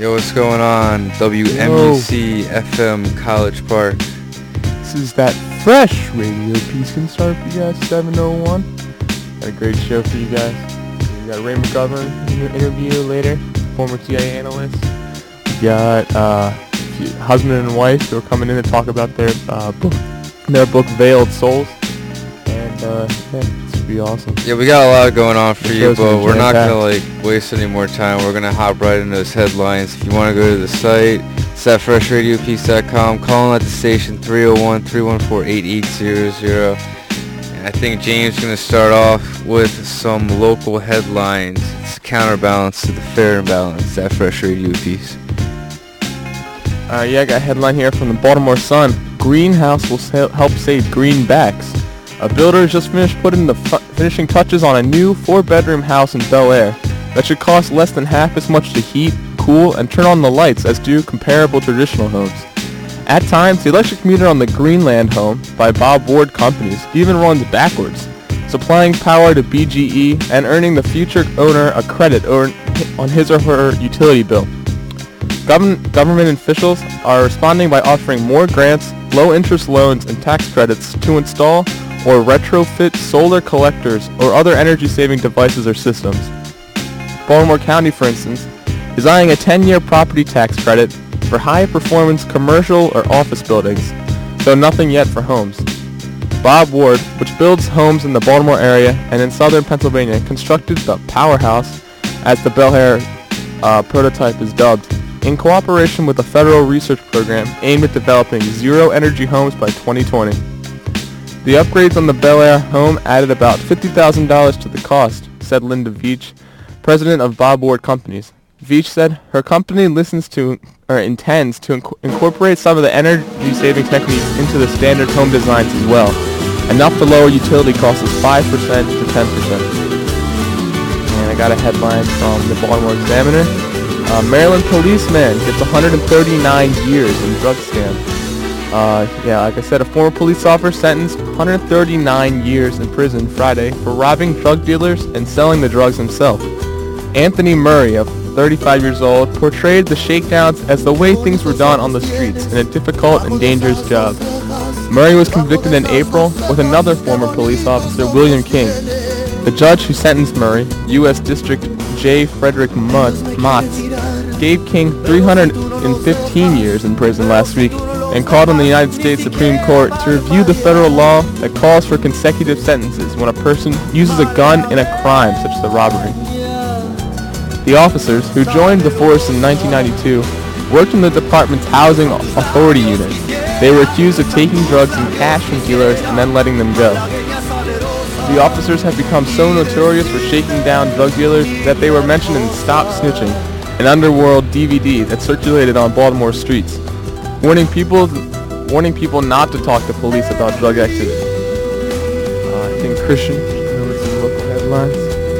Yo, what's going on? WMUC FM College Park. This is that fresh radio piece can start for you guys, 701. Got a great show for you guys. We got Ray McGovern in the interview later, former CIA analyst. We got husband and wife who are coming in to talk about their book Veiled Souls. And this will be awesome. Yeah, we got a lot going on for you, but we're not gonna waste any more time. We're gonna hop right into those headlines. If you want to go to the site, it's at freshradiopiece.com. Call at the station 301-314-8800. And I think James is gonna start off with some local headlines. It's a counterbalance to the fair and balance at Fresh Radio Piece. I got a headline here from the Baltimore Sun. Greenhouse will help save greenbacks. A builder has just finished putting the finishing touches on a new 4-bedroom house in Bel Air that should cost less than half as much to heat, cool, and turn on the lights as do comparable traditional homes. At times, the electric meter on the Greenland home by Bob Ward Companies even runs backwards, supplying power to BGE and earning the future owner a credit on his or her utility bill. Government officials are responding by offering more grants, low-interest loans, and tax credits to install or retrofit solar collectors or other energy-saving devices or systems. Baltimore County, for instance, is eyeing a 10-year property tax credit for high-performance commercial or office buildings, though nothing yet for homes. Bob Ward, which builds homes in the Baltimore area and in southern Pennsylvania, constructed the Powerhouse, as the Bel Air prototype is dubbed, in cooperation with a federal research program aimed at developing zero-energy homes by 2020. The upgrades on the Bel Air home added about $50,000 to the cost, said Linda Veach, president of Bob Ward Companies. Veach said her company intends to incorporate some of the energy-saving techniques into the standard home designs as well, enough to lower utility costs as 5% to 10%. And I got a headline from the Baltimore Examiner. Maryland policeman gets 139 years in drug scam. Like I said, a former police officer sentenced 139 years in prison Friday for robbing drug dealers and selling the drugs himself. Anthony Murray, of 35 years old, portrayed the shakedowns as the way things were done on the streets in a difficult and dangerous job. Murray was convicted in April with another former police officer, William King. The judge who sentenced Murray, U.S. District J. Frederick Motz, gave King 315 years in prison last week and called on the United States Supreme Court to review the federal law that calls for consecutive sentences when a person uses a gun in a crime such as a robbery. The officers, who joined the force in 1992, worked in the department's housing authority unit. They were accused of taking drugs in cash from dealers and then letting them go. The officers have become so notorious for shaking down drug dealers that they were mentioned in Stop Snitching, an underworld DVD that circulated on Baltimore streets, warning people not to talk to police about drug activity. I think Christian, with some local headlines.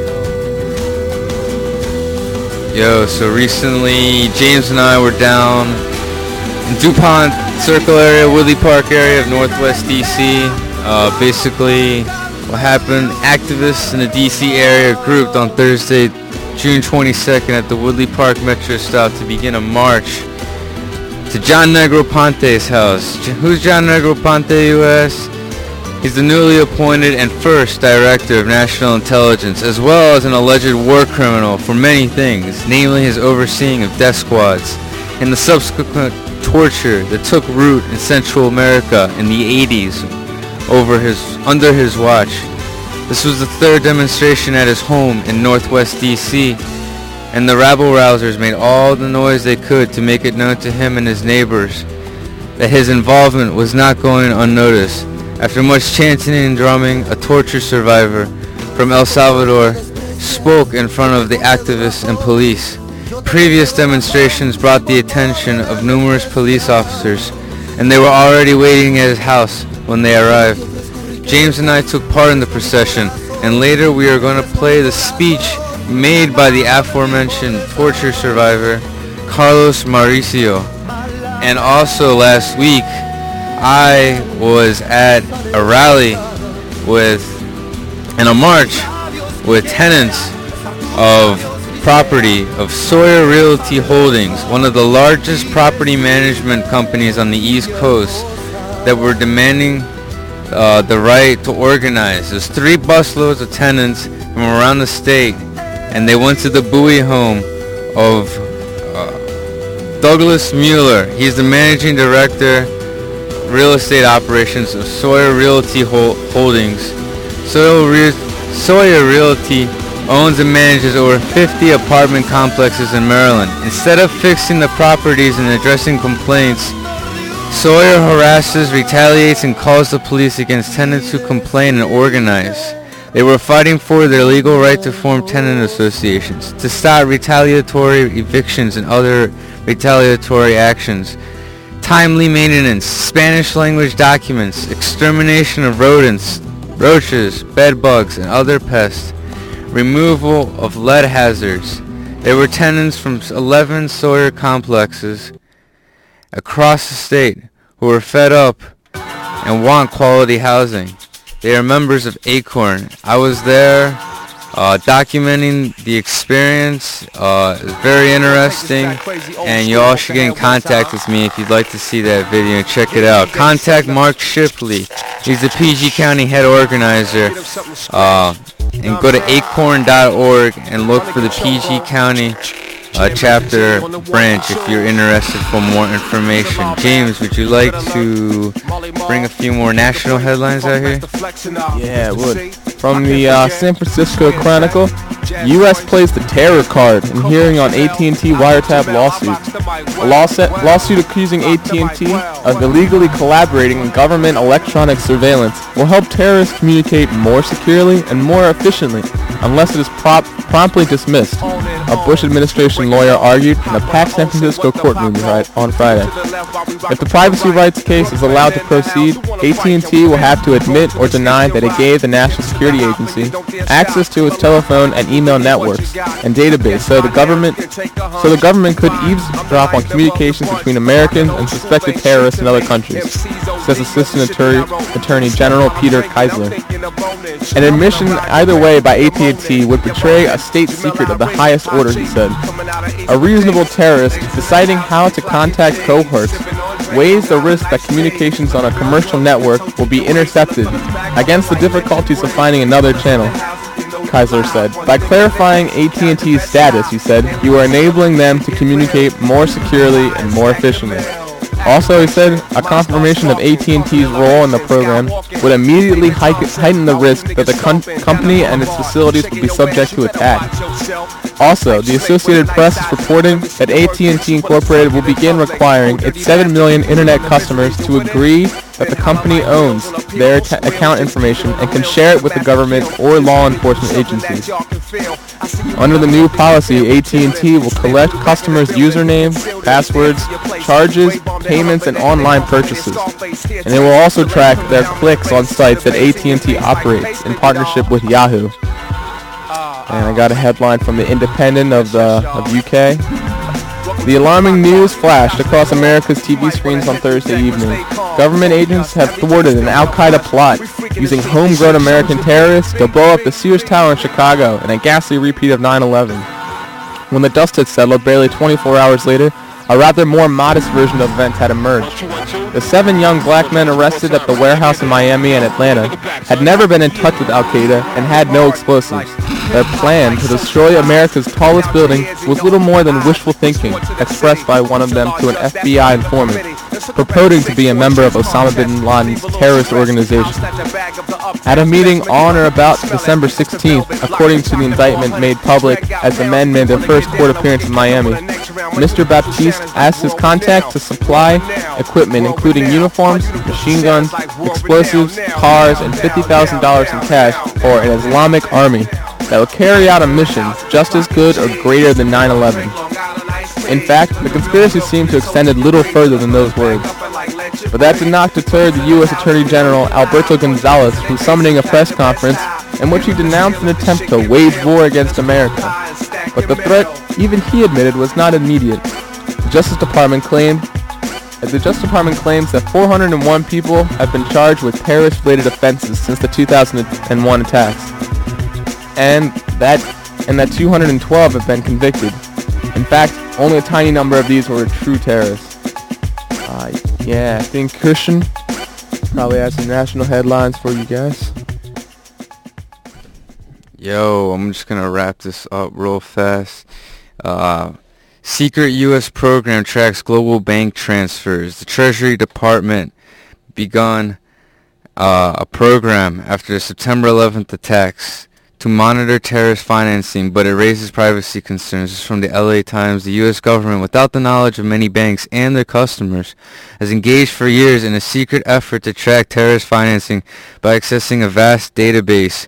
Yo, so recently James and I were down in DuPont Circle area, Woodley Park area of Northwest DC. Basically, what happened, activists in the DC area grouped on Thursday, June 22nd at the Woodley Park Metro stop to begin a march to John Negroponte's house. Who's John Negroponte, you ask? He's the newly appointed and first director of national intelligence, as well as an alleged war criminal for many things, namely his overseeing of death squads and the subsequent torture that took root in Central America in the 80s under his watch. This was the third demonstration at his home in Northwest DC, and the rabble-rousers made all the noise they could to make it known to him and his neighbors that his involvement was not going unnoticed. After much chanting and drumming, a torture survivor from El Salvador spoke in front of the activists and police. Previous demonstrations brought the attention of numerous police officers, and they were already waiting at his house when they arrived. James and I took part in the procession, and later we are going to play the speech made by the aforementioned torture survivor, Carlos Mauricio. And also last week, I was at a rally and a march with tenants of property of Sawyer Realty Holdings, one of the largest property management companies on the East Coast, that were demanding the right to organize. There's 3 busloads of tenants from around the state, and they went to the Bowie home of Douglas Mueller. He's the managing director, real estate operations of Sawyer Realty Holdings. Sawyer Realty owns and manages over 50 apartment complexes in Maryland. Instead of fixing the properties and addressing complaints, Sawyer harasses, retaliates, and calls the police against tenants who complain and organize. They were fighting for their legal right to form tenant associations, to stop retaliatory evictions and other retaliatory actions, timely maintenance, Spanish language documents, extermination of rodents, roaches, bed bugs, and other pests, removal of lead hazards. There were tenants from 11 Sawyer complexes across the state who are fed up and want quality housing. They are members of Acorn. I was there documenting the experience. It was very interesting, and you all should get in contact with me if you'd like to see that video and check it out. Contact Mark Shipley. He's the PG County head organizer. And go to acorn.org and look for the PG County chapter branch if you're interested for more information. James, would you like to bring a few more national headlines out here? Yeah, I would. From the San Francisco Chronicle, U.S. plays the terror card in hearing on AT&T wiretap lawsuit. A lawsuit accusing AT&T of illegally collaborating in government electronic surveillance will help terrorists communicate more securely and more efficiently unless it is promptly dismissed, a Bush administration lawyer argued in a packed San Francisco courtroom on Friday. If the privacy rights case is allowed to proceed, AT&T will have to admit or deny that it gave the National Security Agency access to its telephone and email networks and database so the government could eavesdrop on communications between Americans and suspected terrorists in other countries, says Assistant Attorney General Peter Keisler. An admission either way by AT&T would betray a state secret of the highest order, he said. A reasonable terrorist deciding how to contact cohorts weighs the risk that communications on a commercial network will be intercepted against the difficulties of finding another channel, Keisler said. By clarifying AT&T's status, he said, you are enabling them to communicate more securely and more efficiently. Also, he said, a confirmation of AT&T's role in the program would immediately heighten the risk that the company and its facilities would be subject to attack. Also, the Associated Press is reporting that AT&T Incorporated will begin requiring its 7 million internet customers to agree that the company owns their account information and can share it with the government or law enforcement agencies. Under the new policy, AT&T will collect customers' usernames, passwords, charges, payments, and online purchases. And they will also track their clicks on sites that AT&T operates in partnership with Yahoo. And I got a headline from the Independent of UK. The alarming news flashed across America's TV screens on Thursday evening. Government agents have thwarted an Al-Qaeda plot using homegrown American terrorists to blow up the Sears Tower in Chicago in a ghastly repeat of 9/11. When the dust had settled barely 24 hours later, a rather more modest version of events had emerged. The 7 young black men arrested at the warehouse in Miami and Atlanta had never been in touch with Al-Qaeda and had no explosives. Their plan to destroy America's tallest building was little more than wishful thinking, expressed by one of them to an FBI informant, purporting to be a member of Osama bin Laden's terrorist organization. At a meeting on or about December 16th, according to the indictment made public as the men made their first court appearance in Miami, Mr. Baptiste asked his contact to supply equipment including uniforms, machine guns, explosives, cars, and $50,000 in cash for an Islamic army that will carry out a mission just as good or greater than 9/11. In fact, the conspiracy seemed to extend little further than those words. But that did not deter the U.S. Attorney General Alberto Gonzales from summoning a press conference in which he denounced an attempt to wage war against America. But the threat, even he admitted, was not immediate. The Justice Department claims that 401 people have been charged with terrorist-related offenses since the 2001 attacks, and that and that 212 have been convicted. In fact, only a tiny number of these were true terrorists. Yeah, I think Christian probably has some national headlines for you guys. Yo, I'm just gonna wrap this up real fast. Secret U.S. program tracks global bank transfers. The Treasury Department begun a program after the September 11th attacks to monitor terrorist financing, but it raises privacy concerns. This is from the LA Times. The U.S. government, without the knowledge of many banks and their customers, has engaged for years in a secret effort to track terrorist financing by accessing a vast database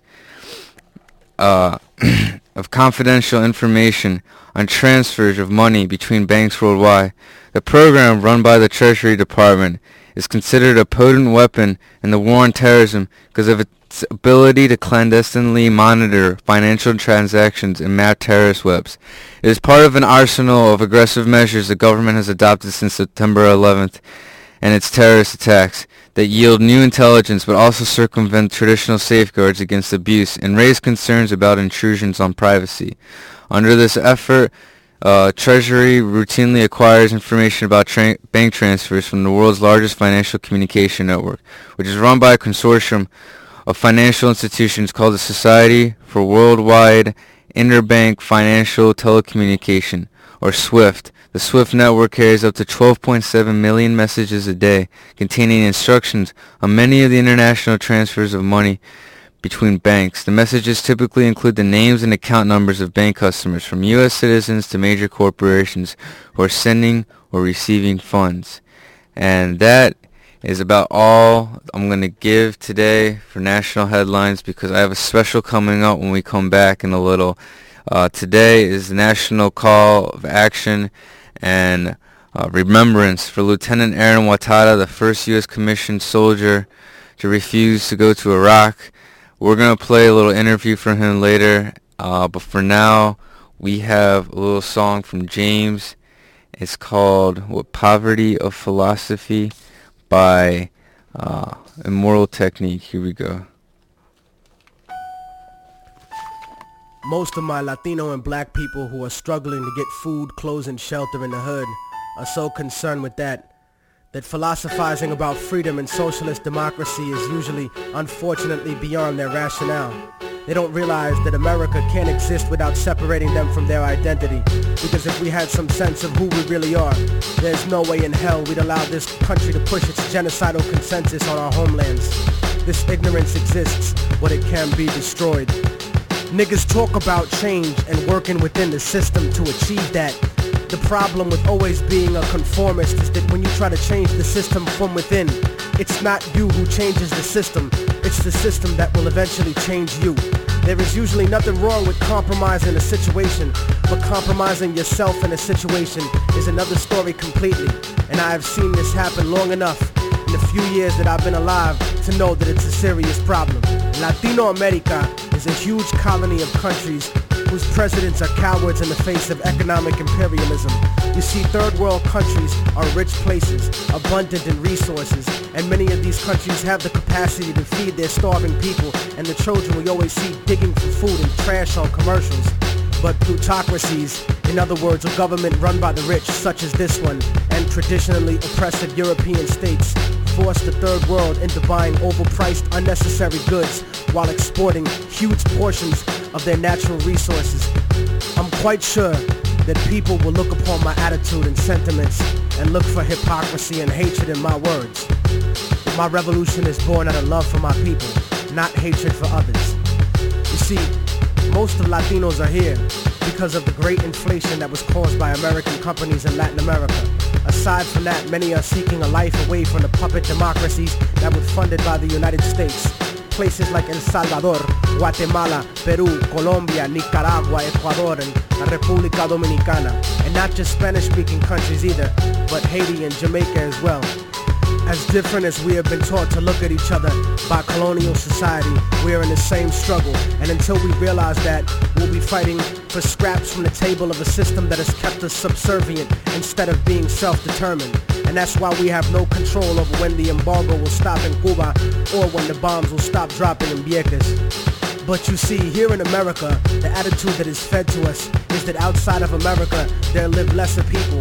of confidential information on transfers of money between banks worldwide. The program, run by the Treasury Department, is considered a potent weapon in the war on terrorism because of its ability to clandestinely monitor financial transactions and map terrorist webs. It is part of an arsenal of aggressive measures the government has adopted since September 11th and its terrorist attacks that yield new intelligence but also circumvent traditional safeguards against abuse and raise concerns about intrusions on privacy. Under this effort, Treasury routinely acquires information about bank transfers from the world's largest financial communication network, which is run by a consortium of financial institutions called the Society for Worldwide Interbank Financial Telecommunication, or SWIFT. The SWIFT network carries up to 12.7 million messages a day, containing instructions on many of the international transfers of money between banks. The messages typically include the names and account numbers of bank customers, from U.S. citizens to major corporations who are sending or receiving funds. And that is about all I'm going to give today for national headlines, because I have a special coming up when we come back in a little. Today is National Call of Action and remembrance for Lieutenant Aaron Watada, the first U.S. commissioned soldier to refuse to go to Iraq. We're going to play a little interview from him later, but for now, we have a little song from James. It's called Poverty of Philosophy by Immoral Technique. Here we go. Most of my Latino and black people who are struggling to get food, clothes, and shelter in the hood are so concerned with that philosophizing about freedom and socialist democracy is usually, unfortunately, beyond their rationale. They don't realize that America can't exist without separating them from their identity, because if we had some sense of who we really are, there's no way in hell we'd allow this country to push its genocidal consensus on our homelands. This ignorance exists, but it can be destroyed. Niggas talk about change and working within the system to achieve that. The problem with always being a conformist is that when you try to change the system from within, it's not you who changes the system, it's the system that will eventually change you. There is usually nothing wrong with compromising a situation, but compromising yourself in a situation is another story completely. And I have seen this happen long enough in the few years that I've been alive to know that it's a serious problem. Latino America is a huge colony of countries whose presidents are cowards in the face of economic imperialism. You see, third world countries are rich places, abundant in resources, and many of these countries have the capacity to feed their starving people and the children we always see digging for food and trash on commercials. But plutocracies, in other words, a government run by the rich, such as this one, and traditionally oppressive European states, force the third world into buying overpriced, unnecessary goods while exporting huge portions of their natural resources. I'm quite sure that people will look upon my attitude and sentiments and look for hypocrisy and hatred in my words. But my revolution is born out of love for my people, not hatred for others. You see, most of Latinos are here because of the great inflation that was caused by American companies in Latin America. Aside from that, many are seeking a life away from the puppet democracies that were funded by the United States. Places like El Salvador, Guatemala, Peru, Colombia, Nicaragua, Ecuador, and la República Dominicana. And not just Spanish-speaking countries either, but Haiti and Jamaica as well. As different as we have been taught to look at each other by colonial society, we are in the same struggle. And until we realize that, we'll be fighting for scraps from the table of a system that has kept us subservient instead of being self-determined. And that's why we have no control over when the embargo will stop in Cuba or when the bombs will stop dropping in Vieques. But you see, here in America, the attitude that is fed to us is that outside of America, there live lesser people.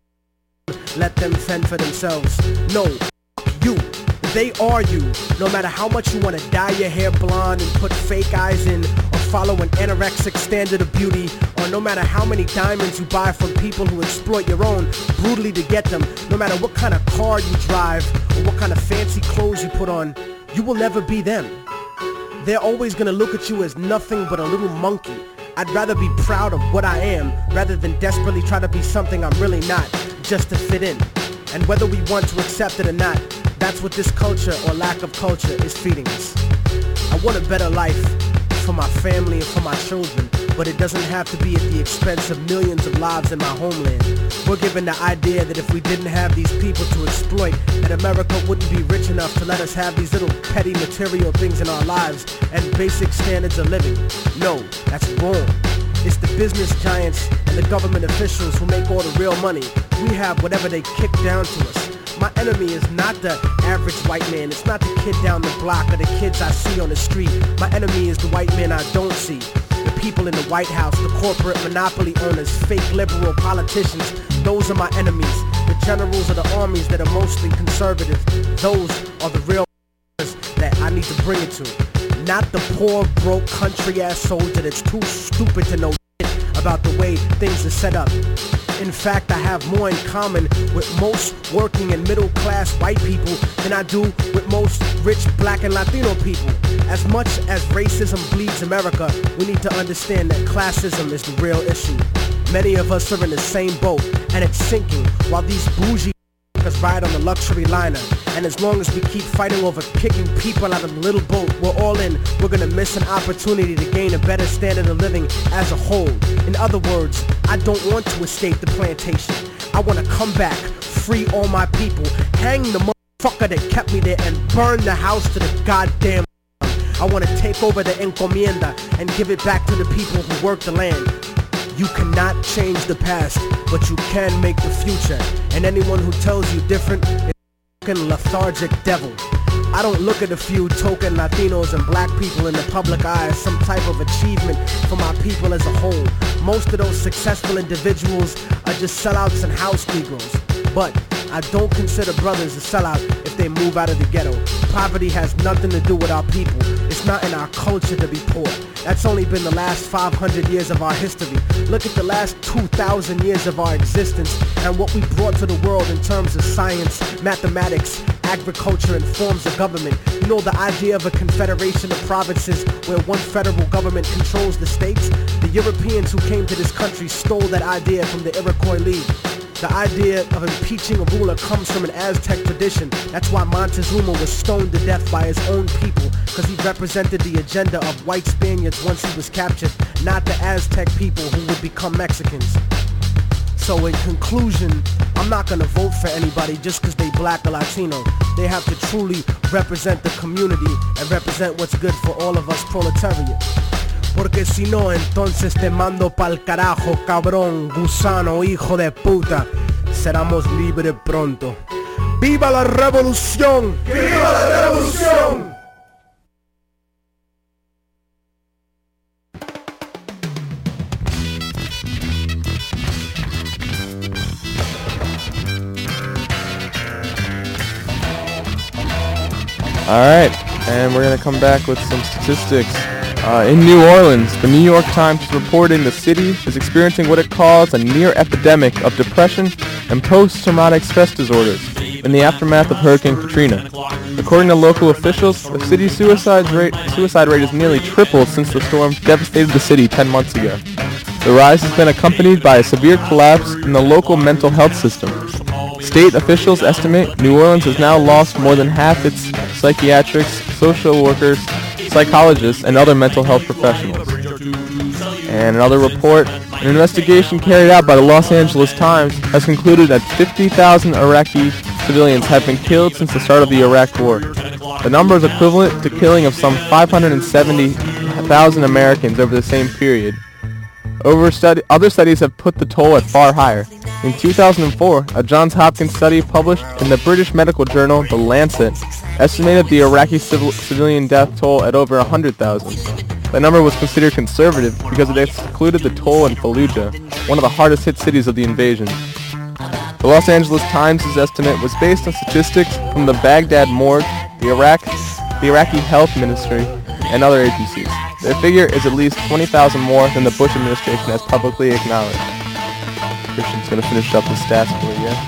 Let them fend for themselves. No, you. They are you. No matter how much you want to dye your hair blonde and put fake eyes in, or follow an anorexic standard of beauty, or no matter how many diamonds you buy from people who exploit your own brutally to get them, no matter what kind of car you drive or what kind of fancy clothes you put on, you will never be them. They're always going to look at you as nothing but a little monkey. I'd rather be proud of what I am rather than desperately try to be something I'm really not, just to fit in. And whether we want to accept it or not, that's what this culture or lack of culture is feeding us. I want a better life for my family and for my children, but it doesn't have to be at the expense of millions of lives in my homeland. We're given the idea that if we didn't have these people to exploit, that America wouldn't be rich enough to let us have these little petty material things in our lives and basic standards of living. No, that's wrong. It's the business giants and the government officials who make all the real money. We have whatever they kick down to us. My enemy is not the average white man. It's not the kid down the block or the kids I see on the street. My enemy is the white man I don't see. The people in the White House, the corporate monopoly owners, fake liberal politicians. Those are my enemies. The generals of the armies that are mostly conservative. Those are the real that I need to bring it to. Not the poor, broke, country-ass soldier that's too stupid to know shit about the way things are set up. In fact, I have more in common with most working and middle-class white people than I do with most rich black and Latino people. As much as racism bleeds America, we need to understand that classism is the real issue. Many of us are in the same boat, and it's sinking, while these bougie us ride on the luxury liner. And as long as we keep fighting over kicking people out of the little boat we're all in, we're gonna miss an opportunity to gain a better standard of living as a whole. In other words, I don't want to escape the plantation. I want to come back, free all my people, hang the motherfucker that kept me there, and burn the house to the goddamn. I want to take over the encomienda and give it back to the people who work the land. You cannot change the past, but you can make the future. And anyone who tells you different is a fucking lethargic devil. I don't look at a few token Latinos and black people in the public eye as some type of achievement for my people as a whole. Most of those successful individuals are just sellouts and house negroes. But I don't consider brothers a sellout if they move out of the ghetto. Poverty has nothing to do with our people. It's not in our culture to be poor. That's only been the last 500 years of our history. Look at the last 2,000 years of our existence and what we brought to the world in terms of science, mathematics, agriculture, and forms of government. You know, the idea of a confederation of provinces where one federal government controls the states? The Europeans who came to this country stole that idea from the Iroquois League. The idea of impeaching a ruler comes from an Aztec tradition. That's why Montezuma was stoned to death by his own people, because he represented the agenda of white Spaniards once he was captured, not the Aztec people who would become Mexicans. So in conclusion, I'm not gonna vote for anybody just because they black or Latino. They have to truly represent the community and represent what's good for all of us proletariat. Porque si no, entonces te mando pa'l carajo, cabrón, gusano, hijo de puta. Seramos libres pronto. ¡Viva la revolución! ¡Viva la revolución! Alright, and we're going to come back with some statistics. In New Orleans, the New York Times is reporting the city is experiencing what it calls a near epidemic of depression and post-traumatic stress disorders in the aftermath of Hurricane Katrina. According to local officials, the city's suicide rate has nearly tripled since the storm devastated the city 10 months ago. The rise has been accompanied by a severe collapse in the local mental health system. State officials estimate New Orleans has now lost more than half its psychiatrists, social workers, psychologists, and other mental health professionals. And another report, an investigation carried out by the Los Angeles Times has concluded that 50,000 Iraqi civilians have been killed since the start of the Iraq War. The number is equivalent to killing of some 570,000 Americans over the same period. Other studies have put the toll at far higher. In 2004, a Johns Hopkins study published in the British medical journal The Lancet estimated the Iraqi civilian death toll at over 100,000. That number was considered conservative because it excluded the toll in Fallujah, one of the hardest hit cities of the invasion. The Los Angeles Times' estimate was based on statistics from the Baghdad morgue, the Iraqi Health Ministry, and other agencies. Their figure is at least 20,000 more than the Bush administration has publicly acknowledged. Christian's going to finish up the stats for you, yeah?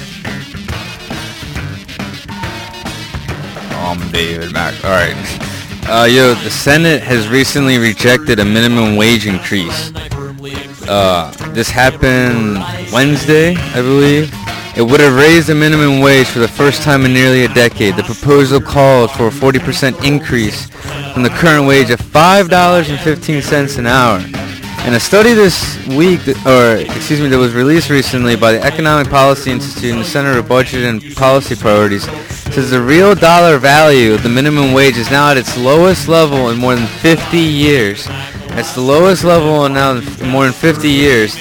David Mack. Alright. The Senate has recently rejected a minimum wage increase. This happened Wednesday, I believe. It would have raised the minimum wage for the first time in nearly a decade. The proposal called for a 40% increase from the current wage of $5.15 an hour. And a study this week, that was released recently by the Economic Policy Institute and the Center for Budget and Policy Priorities, says the real dollar value of the minimum wage is now at its lowest level in more than 50 years. That's the lowest level now in more than 50 years.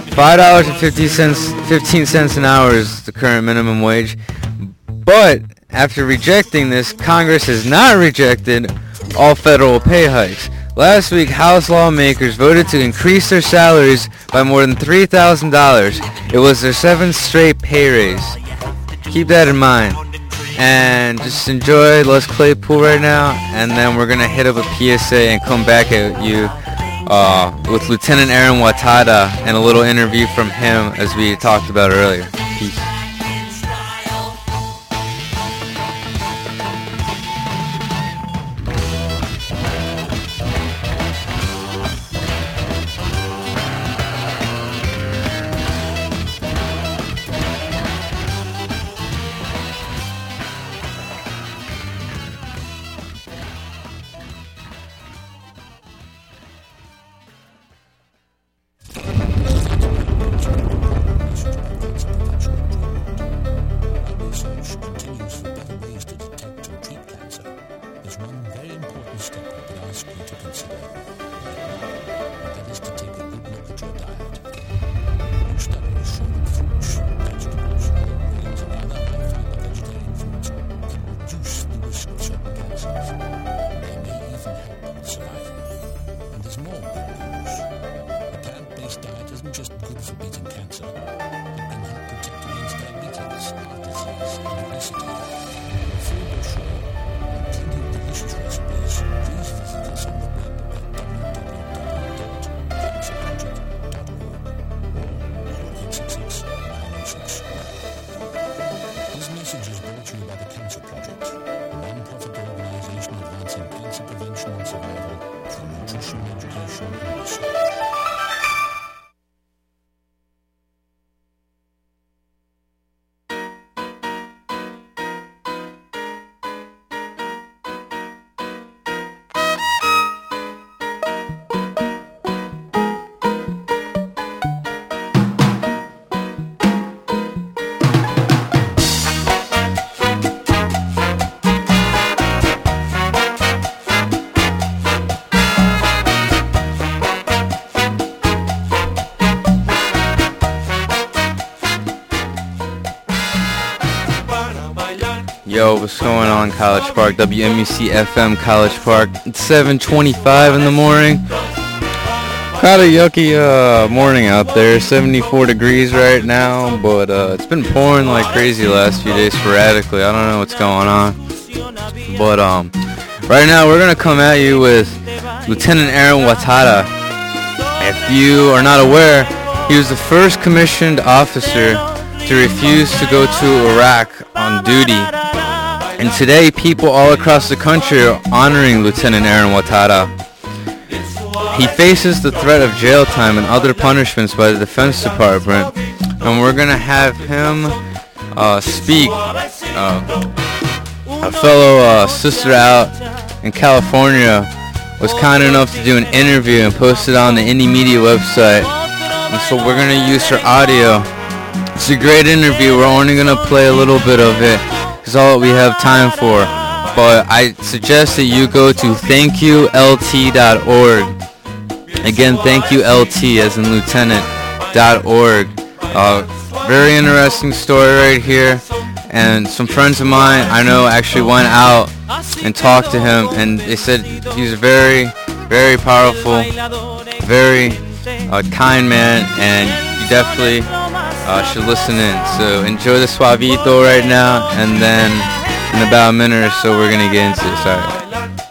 $5.15 an hour is the current minimum wage. But after rejecting this, Congress has not rejected all federal pay hikes. Last week, House lawmakers voted to increase their salaries by more than $3,000. It was their 7th straight pay raise. Keep that in mind. And just enjoy Les Claypool right now, and then we're going to hit up a PSA and come back at you with Lieutenant Aaron Watada and a little interview from him as we talked about earlier. Peace. Yo, what's going on, College Park? WMUC FM College Park. It's 7:25 in the morning. Kind of yucky morning out there. 74 degrees right now, but it's been pouring like crazy the last few days sporadically. I don't know what's going on. But right now we're going to come at you with Lieutenant Aaron Watada. If you are not aware, he was the first commissioned officer to refuse to go to Iraq on duty. And today, people all across the country are honoring Lieutenant Aaron Watada. He faces the threat of jail time and other punishments by the Defense Department, and we're going to have him speak. A fellow sister out in California was kind enough to do an interview and post it on the Indie Media website. And so we're going to use her audio. It's a great interview. We're only going to play a little bit of it. It's all we have time for. But I suggest that you go to thankyoult.org. Again, thankyoult as in lieutenant.org. Very interesting story right here. And some friends of mine I know actually went out and talked to him, and they said he's a very very powerful, very kind man, and you definitely should listen in. So enjoy the Suavito right now, and then in about a minute or so we're going to get into this. All right.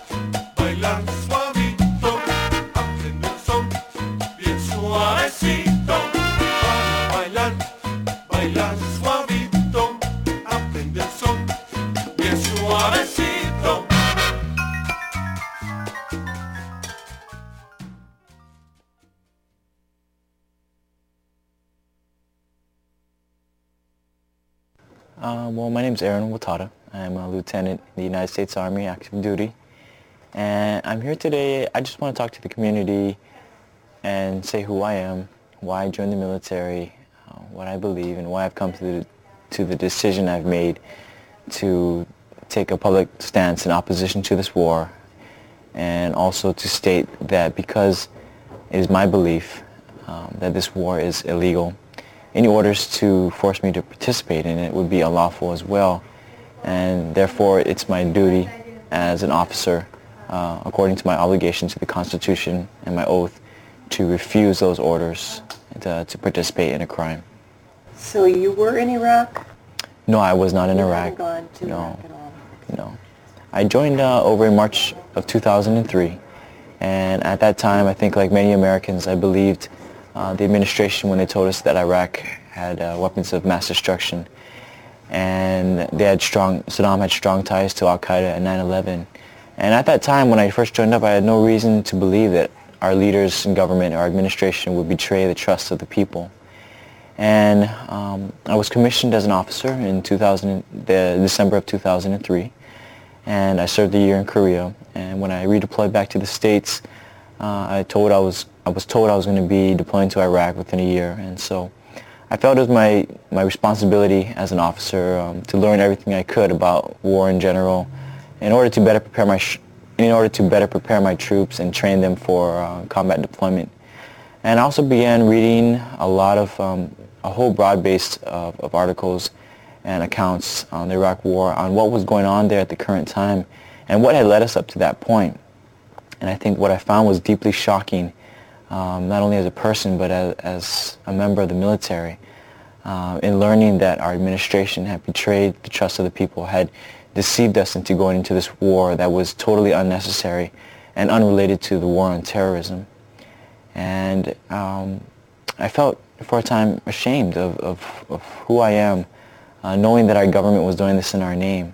Well, my name is Aaron Watada. I'm a lieutenant in the United States Army, active duty. And I'm here today. I just want to talk to the community and say who I am, why I joined the military, what I believe, and why I've come to the decision I've made to take a public stance in opposition to this war, and also to state that because it is my belief that this war is illegal, any orders to force me to participate in it would be unlawful as well, and therefore it's my duty as an officer, according to my obligation to the Constitution and my oath, to refuse those orders to participate in a crime. So you were in Iraq? No, I was not in You Iraq. haven't gone to Iraq at all? No. I joined over in March of 2003, and at that time, I think like many Americans, I believed the administration when they told us that Iraq had weapons of mass destruction, and Saddam had strong ties to Al-Qaeda and 9/11. And at that time, when I first joined up, I had no reason to believe that our leaders in government, our administration, would betray the trust of the people. And I was commissioned as an officer in December of 2003, and I served a year in Korea. And when I redeployed back to the States, I was told I was going to be deploying to Iraq within a year, and so I felt it was my responsibility as an officer to learn everything I could about war in general, in order to better prepare my troops and train them for combat deployment. And I also began reading a lot of a whole broad base of articles and accounts on the Iraq War, on what was going on there at the current time, and what had led us up to that point. And I think what I found was deeply shocking, not only as a person but as a member of the military, in learning that our administration had betrayed the trust of the people, had deceived us into going into this war that was totally unnecessary and unrelated to the war on terrorism. And I felt for a time ashamed of who I am, knowing that our government was doing this in our name.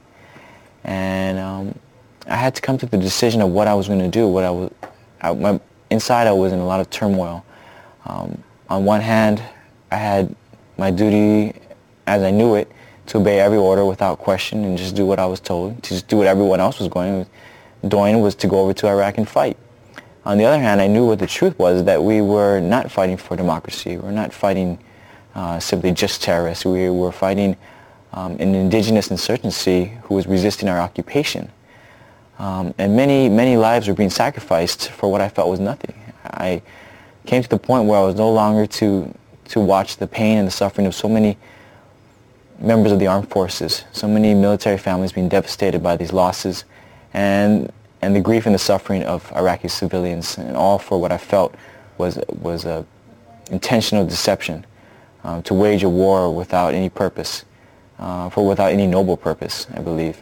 And I had to come to the decision of what I was going to do. Inside I was in a lot of turmoil. On one hand, I had my duty, as I knew it, to obey every order without question and just do what I was told, to just do what everyone else was doing, was to go over to Iraq and fight. On the other hand, I knew what the truth was, that we were not fighting for democracy. We're not fighting simply just terrorists. We were fighting an indigenous insurgency who was resisting our occupation. And many lives were being sacrificed for what I felt was nothing. I came to the point where I was no longer to watch the pain and the suffering of so many members of the armed forces, so many military families being devastated by these losses, and the grief and the suffering of Iraqi civilians, and all for what I felt was a intentional deception, to wage a war without any purpose, without any noble purpose, I believe.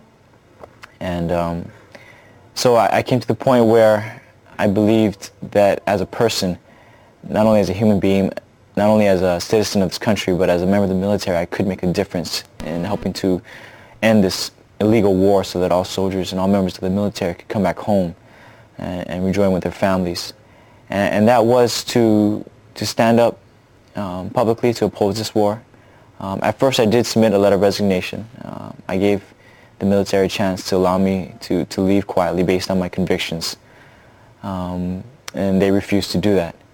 And so I came to the point where I believed that as a person, not only as a human being, not only as a citizen of this country, but as a member of the military, I could make a difference in helping to end this illegal war so that all soldiers and all members of the military could come back home and rejoin with their families. And that was to stand up publicly to oppose this war. At first I did submit a letter of resignation. I gave the military a chance to allow me to leave quietly based on my convictions. And they refused to do that.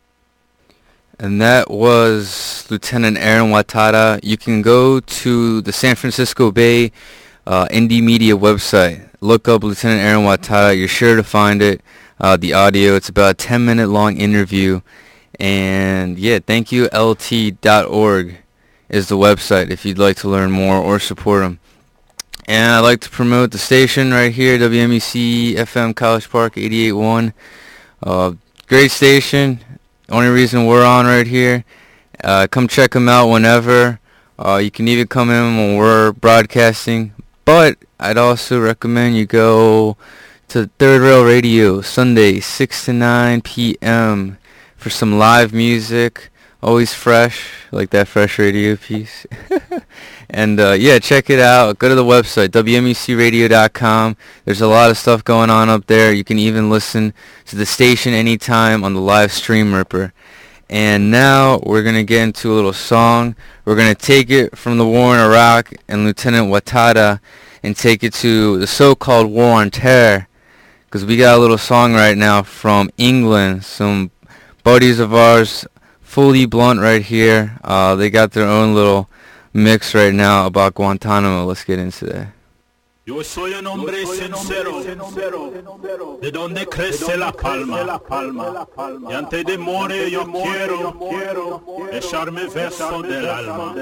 And that was Lieutenant Aaron Watada. You can go to the San Francisco Bay Indie Media website. Look up Lieutenant Aaron Watada. You're sure to find it. The audio. It's about a 10-minute long interview. And yeah, thank you. LT.org is the website if you'd like to learn more or support them. And I'd like to promote the station right here, WMEC FM College Park 88.1. Great station. Only reason we're on right here. Come check them out whenever. You can even come in when we're broadcasting. But I'd also recommend you go to Third Rail Radio Sunday 6 to 9 p.m. for some live music. Always fresh, like that fresh radio piece. And yeah, check it out. Go to the website, wmucradio.com. There's a lot of stuff going on up there. You can even listen to the station anytime on the live stream ripper. And now we're going to get into a little song. We're going to take it from the war in Iraq and Lieutenant Ouattara and take it to the so-called War on Terror. Because we got a little song right now from England. Some buddies of ours, Fully Blunt right here. They got their own little mix right now about Guantanamo. Let's get into that. Yo soy un hombre sincero, de donde crece la palma, y antes de morir yo quiero echarme verso del alma.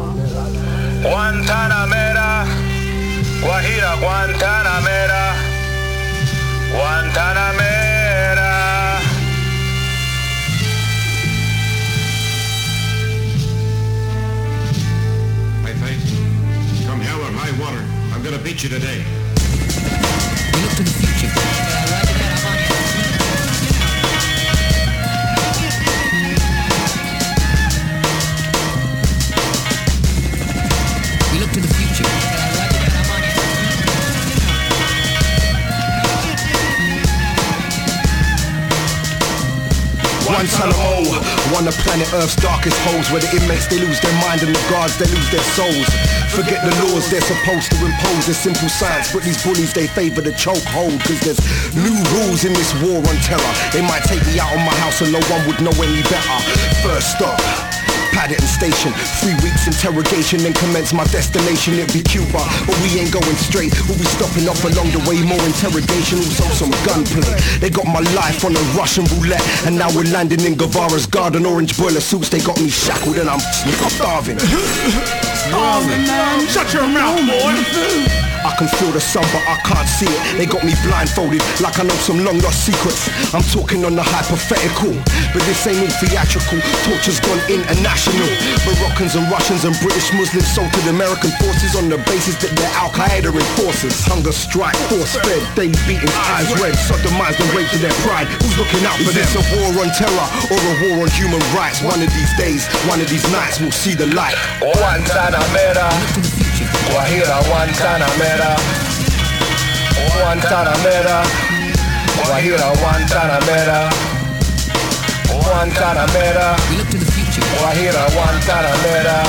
Guantanamera, Guajira, Guantanamera, Guantanamera. I fight, come hell or high water, I'm gonna beat you today. We look to the future. We look to the future. Guantanamo, one of planet Earth's darkest holes, where the inmates they lose their mind and the guards they lose their souls. Forget the laws they're supposed to impose, there's simple science, but these bullies they favor the chokehold. Cause there's new rules in this war on terror. They might take me out of my house and no one would know any better. First stop, Paddington Station, 3 weeks interrogation, then commence my destination, it'd be Cuba. But we ain't going straight, we'll be stopping off along the way, more interrogation, also some gunplay. They got my life on a Russian roulette, and now we're landing in Guevara's garden, orange boiler suits, they got me shackled and I'm starving. Starving, man. Shut your mouth, boy. I can feel the sun but I can't see it. They got me blindfolded like I know some long lost secrets. I'm talking on the hypothetical, but this ain't all theatrical. Torture's gone international. Moroccans and Russians and British Muslims sold to the American forces on the basis that they're Al-Qaeda enforcers. Hunger strike, force fed, daily beatings, eyes red, sodomized and raped to their pride. Who's looking out for them? Is this a war on terror or a war on human rights? One of these days, one of these nights we'll see the light. Guantanamera, Guajira, Guantanamera, Guantanamera, Guajira, Guantanamera, Guantanamera, We look to the future. Guajira, Guantanamera,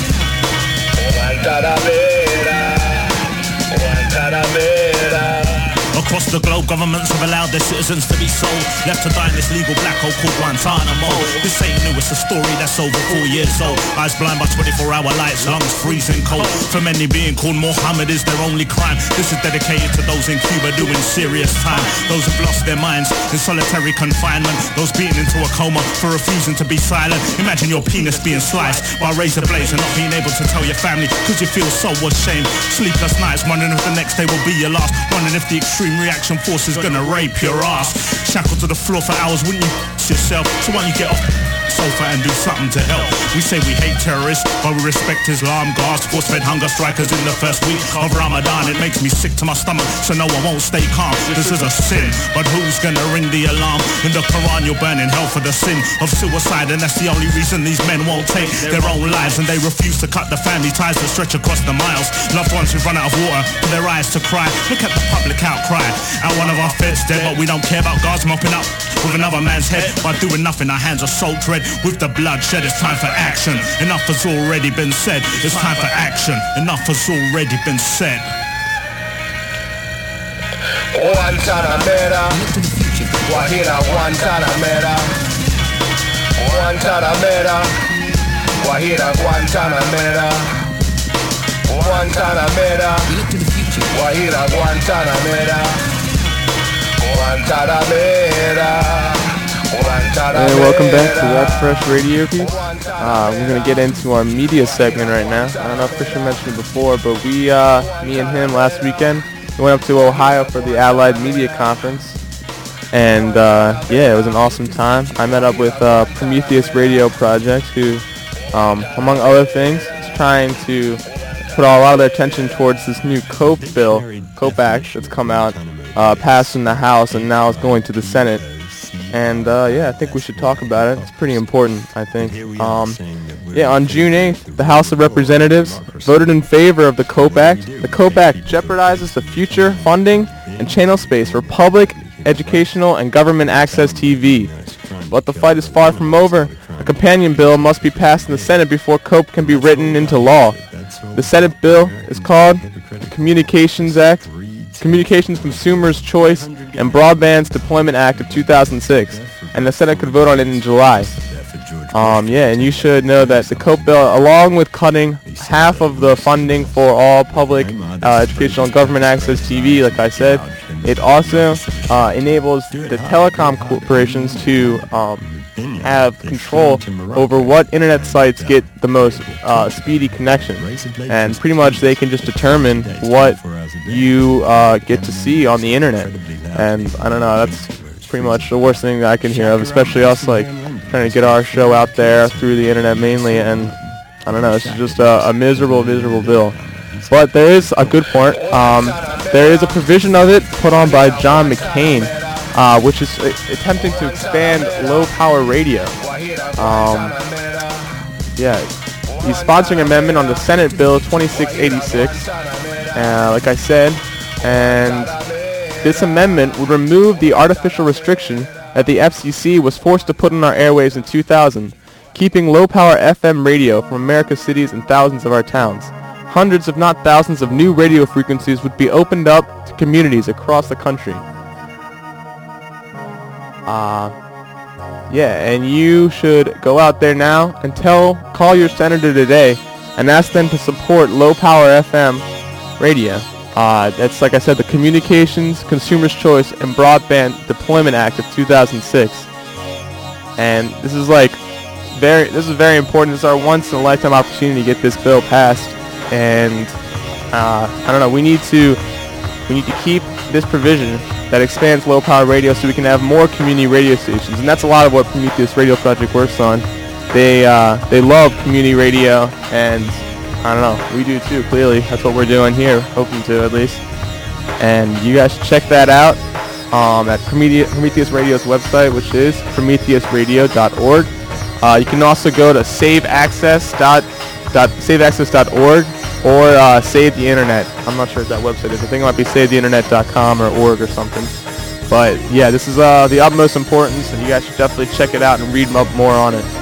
Guantanamera, Guantanamera. Across the globe, governments have allowed their citizens to be sold, left to die in this legal black hole called Guantanamo. This ain't new, it's a story that's over 4 years old. Eyes blind by 24-hour lights, lungs freezing cold. For many, being called Mohammed is their only crime. This is dedicated to those in Cuba doing serious time, those who've lost their minds in solitary confinement, those beaten into a coma for refusing to be silent. Imagine your penis being sliced by razor blades and not being able to tell your family cause you feel so ashamed. Sleepless nights, wondering if the next day will be your last, wondering if the extreme reaction force is gonna rape your ass. Shackled to the floor for hours, wouldn't you yourself? So why don't you get off sofa and do something to help? We say we hate terrorists, but we respect Islam. Guards, force-fed hunger strikers in the first week of Ramadan. It makes me sick to my stomach, so no, I won't stay calm. This is a sin, but who's gonna ring the alarm? In the Quran you'll burn in hell for the sin of suicide, and that's the only reason these men won't take their own lives. And they refuse to cut the family ties that stretch across the miles. Loved ones who've run out of water for their eyes to cry. Look at the public outcry. At one of our feds dead, but we don't care about guards mopping up with another man's head. By doing nothing, our hands are so dread. With the bloodshed, it's time for action. Enough has already been said. It's time for action. Enough has already been said. Guantanamera, Guajira, Guantanamera, Guantanamera, Guajira, Guantanamera, Guantanamera, We look to the future. Guajira, Guantanamera, Guantanamera. And welcome back to That Fresh Radio Piece. We're going to get into our media segment right now. I don't know if Christian mentioned it before, but me and him last weekend, we went up to Ohio for the Allied Media Conference. And yeah, it was an awesome time. I met up with Prometheus Radio Project, who, among other things, is trying to put a lot of their attention towards this new COPE Act that's come out, passed in the House, and now is going to the Senate. And yeah, I think we should talk about it. It's pretty important, I think. Yeah, on June 8th, the House of Representatives voted in favor of the COPE Act. The COPE Act jeopardizes the future funding and channel space for public, educational, and government access TV. But the fight is far from over. A companion bill must be passed in the Senate before COPE can be written into law. The Senate bill is called the Communications Act, Communications Consumers Choice and Broadband's Deployment Act of 2006, and the Senate could vote on it in July. Yeah, and you should know that the COPE bill, along with cutting half of the funding for all public educational and government access TV, like I said, it also enables the telecom corporations to have control over what internet sites get the most speedy connection, and pretty much they can just determine what you get to see on the internet. And I don't know, that's pretty much the worst thing that I can hear of, especially us like trying to get our show out there through the internet mainly. And I don't know, this is just a miserable bill. But there is a good part. There is a provision of it put on by John McCain, which is attempting to expand low-power radio. Yeah, he's sponsoring an amendment on the Senate Bill 2686, like I said, and this amendment would remove the artificial restriction that the FCC was forced to put on our airwaves in 2000, keeping low-power FM radio from America's cities and thousands of our towns. Hundreds, if not thousands, of new radio frequencies would be opened up to communities across the country. Yeah, and you should go out there now and call your senator today and ask them to support low-power FM radio. That's, like I said, the Communications, Consumers' Choice, and Broadband Deployment Act of 2006. And this is very important. This is our once-in-a-lifetime opportunity to get this bill passed. And I don't know, we need to keep this provision that expands low-power radio so we can have more community radio stations. And that's a lot of what Prometheus Radio Project works on. They love community radio, and I don't know, we do too, clearly. That's what we're doing here, hoping to at least. And you guys should check that out at Prometheus Radio's website, which is prometheusradio.org. You can also go to saveaccess.org or Save the Internet. I'm not sure what that website is. I think it might be savetheinternet.com or org or something. But yeah, this is the utmost importance, and you guys should definitely check it out and read up more on it.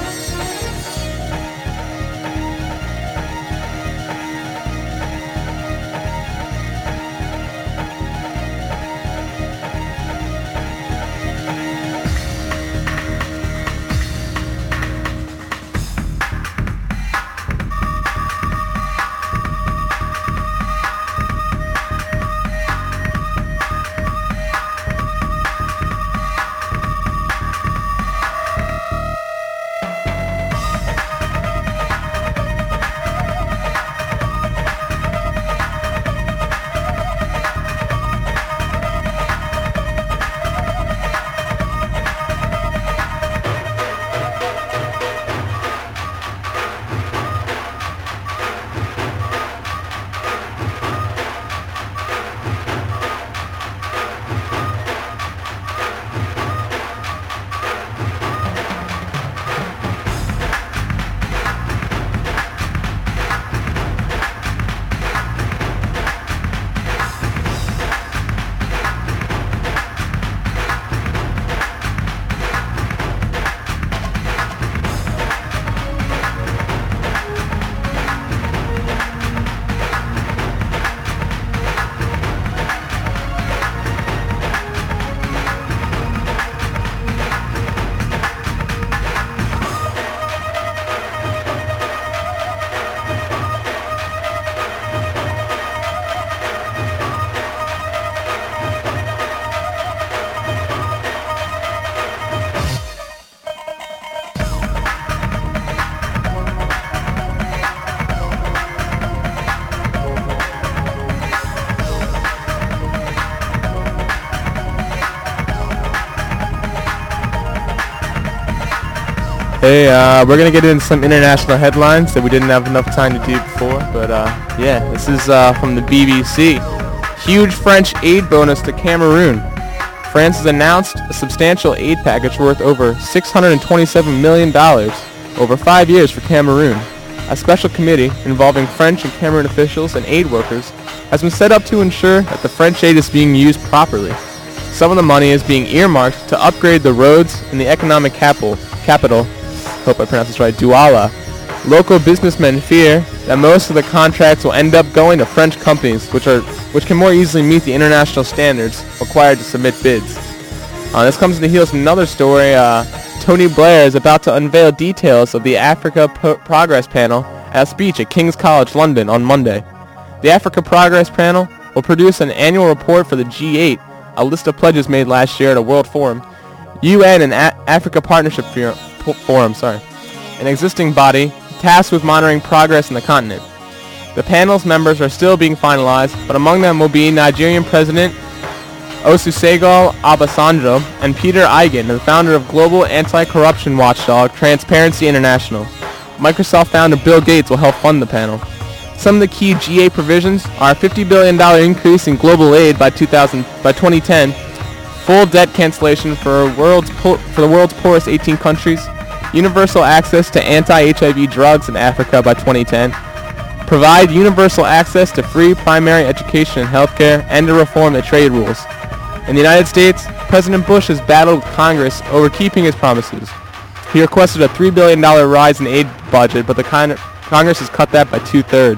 Hey, we're going to get into some international headlines that we didn't have enough time to do before, but yeah, this is from the BBC. Huge French aid bonus to Cameroon. France has announced a substantial aid package worth over $627 million over 5 years for Cameroon. A special committee involving French and Cameroon officials and aid workers has been set up to ensure that the French aid is being used properly. Some of the money is being earmarked to upgrade the roads in the economic capital, hope I pronounced this right, Douala. Local businessmen fear that most of the contracts will end up going to French companies, which can more easily meet the international standards required to submit bids. This comes in the heels of another story. Tony Blair is about to unveil details of the Africa Progress Panel at a speech at King's College London on Monday. The Africa Progress Panel will produce an annual report for the G8, a list of pledges made last year at a World Forum. UN and Africa Partnership Forum, an existing body tasked with monitoring progress in the continent. The panel's members are still being finalized, but among them will be Nigerian President Olusegun Obasanjo and Peter Eigen, the founder of global anti-corruption watchdog Transparency International. Microsoft founder Bill Gates will help fund the panel. Some of the key G8 provisions are a $50 billion increase in global aid by 2010, full debt cancellation for the world's poorest 18 countries, universal access to anti-HIV drugs in Africa by 2010, provide universal access to free primary education and healthcare, and to reform the trade rules. In the United States, President Bush has battled with Congress over keeping his promises. He requested a $3 billion rise in aid budget, but the Congress has cut that by 2/3.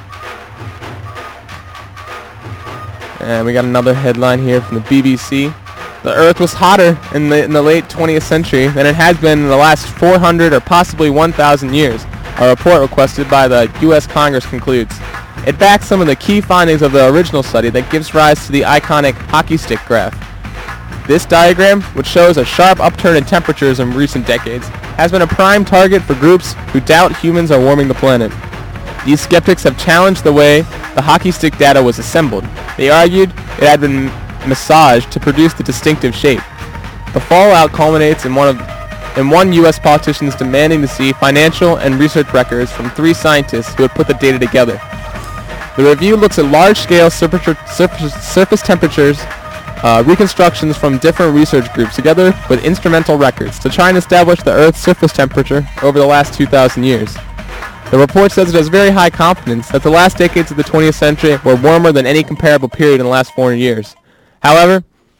And we got another headline here from the BBC. The Earth was hotter in the late 20th century than it has been in the last 400 or possibly 1,000 years, a report requested by the U.S. Congress concludes. It backs some of the key findings of the original study that gives rise to the iconic hockey stick graph. This diagram, which shows a sharp upturn in temperatures in recent decades, has been a prime target for groups who doubt humans are warming the planet. These skeptics have challenged the way the hockey stick data was assembled. They argued it had been massaged to produce the distinctive shape. The fallout culminates in one U.S. politician's demanding to see financial and research records from 3 scientists who had put the data together. The review looks at large-scale surface temperatures, reconstructions from different research groups together with instrumental records to try and establish the Earth's surface temperature over the last 2,000 years. The report says it has very high confidence that the last decades of the 20th century were warmer than any comparable period in the last 400 years. However,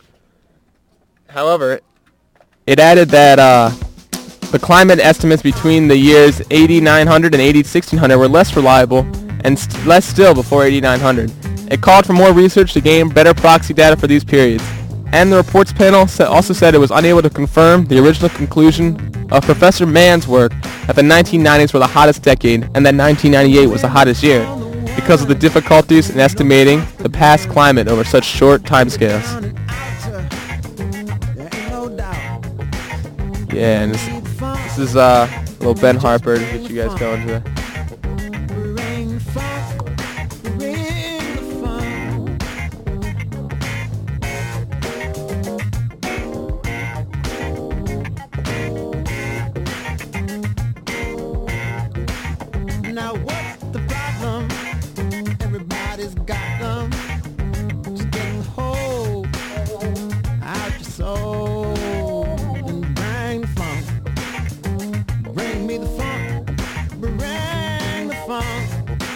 it added that the climate estimates between the years 8900 and 1600 were less reliable and less still before 8900. It called for more research to gain better proxy data for these periods. And the report's panel also said it was unable to confirm the original conclusion of Professor Mann's work that the 1990s were the hottest decade and that 1998 was the hottest year because of the difficulties in estimating the past climate over such short timescales. Yeah, and this is little Ben Harper to get you guys going today. Now what's the problem? Everybody's got them. Just get the whole out your soul and bring the funk. Bring me the funk. Bring the funk.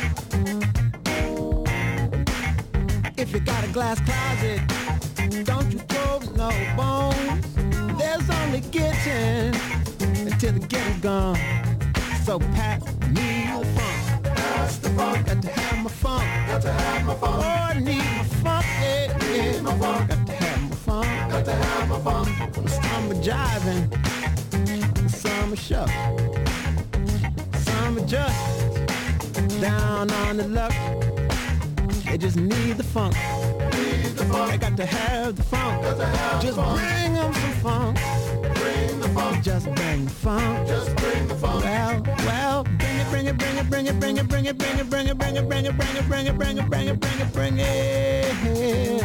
If you got a glass closet, don't you throw no bones. There's only kitchen until the getting's gone. So pass me the funk. Pass the funk. Got to have my funk. Got to have my funk. Oh, I need my funk. Yeah, yeah. Need my funk. Got to have my funk. Got to have my funk. Some are jiving, some are shuffling, some are just down on the luck. They just need the funk. Need the funk. They got to have the funk. Got to have just the funk. Bring them some funk. Bring the funk. Just bring the funk. Just bring the funk. Well, bring it, bring it, bring it, bring it, bring it, bring it, bring it, bring it, bring it, bring it, bring it, bring it, bring it, bring it, bring it.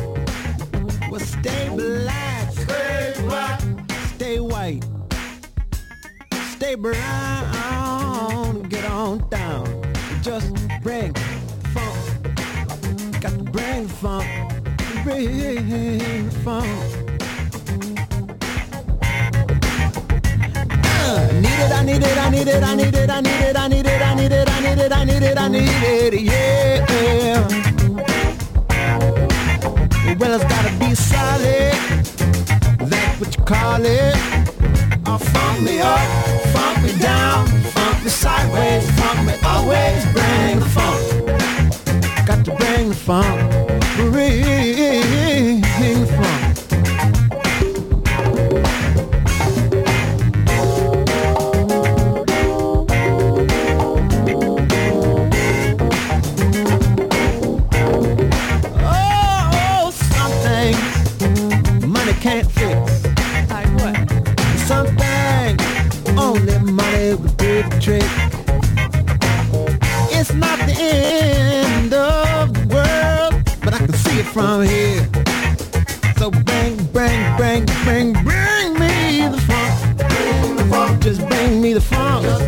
Well, stay black. Stay black. Stay white. Charlie Brown, get on down. Just bring funk. Got to bring funk. Bring funk. I need it, I need it, I need it, I need it, I need it, I need it, I need it, I need it, I need it, yeah. Well, it's gotta be solid, that's what you call it. Funk me up, funk me down, funk me sideways, funk me always, bring the funk. Got to bring the funk, bring the funk. Can't fix. Like what? Something only money would do the trick. It's not the end of the world, but I can see it from here. So bring me the funk. Bring the funk. Just bring me the funk.